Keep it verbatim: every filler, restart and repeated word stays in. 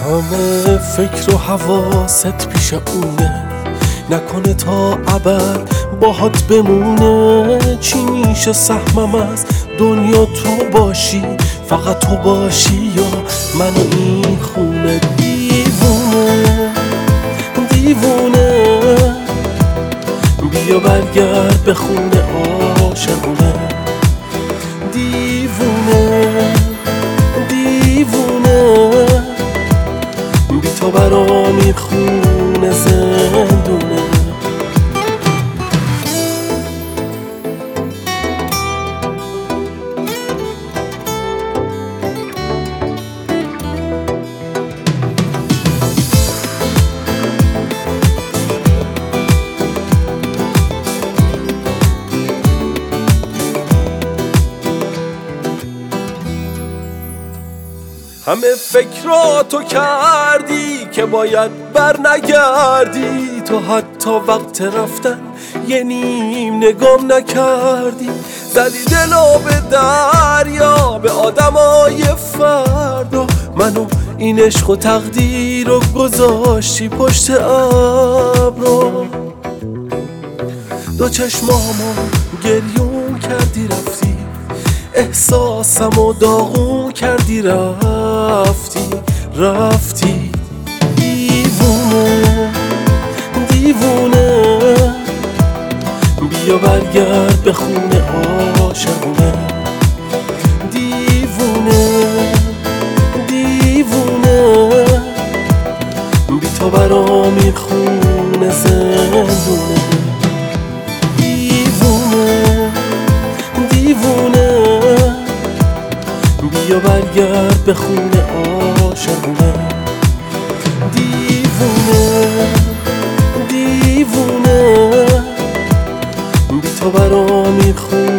همه فکر و حواست پیش اونه، نکنه تا ابد باهات بمونه. چی میشه سهمم از دنیا تو باشی، فقط تو باشی یا من و این خونه. دیوونه دیوونه بیا برگرد به خونه عاشقونه. دیوونه دیوونه بی تو برام این خونه زندونه. همه فکراتو کردی که باید بر نگردی، تو حتی وقت رفتن یه نیم نگام نکردی. زدی دلو به دریا، به آدمای فردا، منو این عشق و تقدیر رو گذاشتی پشت ابرو. دو چشمامو گریون کردی رفتی، احساسمو داغون کردی رفتی رفتی. دیوونه دیوونه بیا برگرد به خونه عاشقونه. دیوونه دیوونه بی تو برام این خونه زندونه. دیوونه دیوونه بیا برگرد به خونه عاشقونه. دیوونه دیوونه بی تو برام این خونه